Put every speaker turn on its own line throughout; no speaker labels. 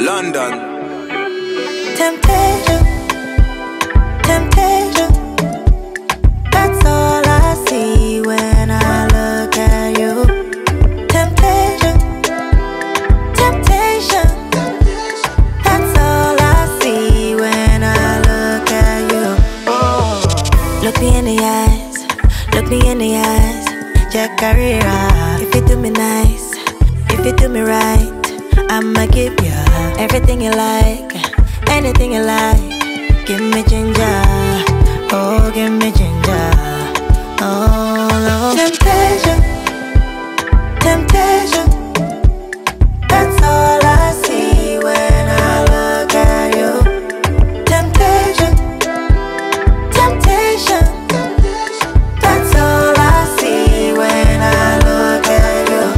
London.
Temptation, temptation. That's all I see when I look at you. Temptation, temptation. That's all I see when I look at you. Look me in the eyes, look me in the eyes. Jack Carrera. If you do me nice, if you do me right, I'ma give you everything you like, anything you like. Give me ginger, oh give me ginger. Oh no. Temptation, temptation. That's all I see when I look at you. Temptation, temptation. That's all I see when I look at you.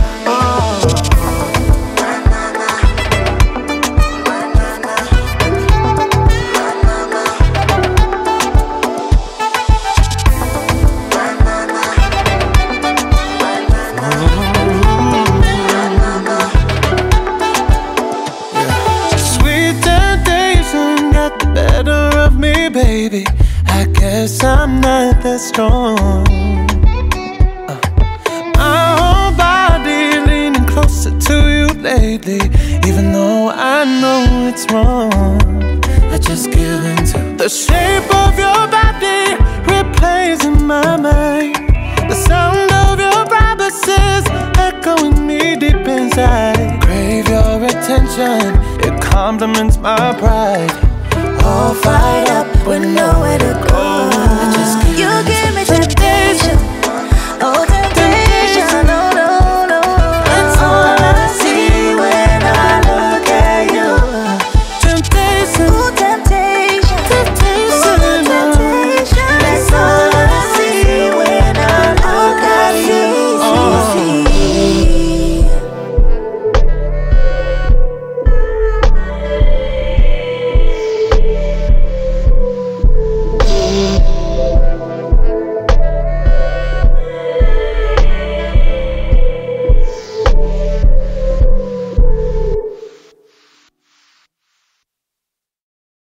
Baby, I guess I'm not that strong. My whole body leaning closer to you lately, even though I know it's wrong. I just give in to the shape of your body replays in my mind. The sound of your promises echoing me deep inside. Crave your attention, it compliments my pride.
All fired up with nowhere to go.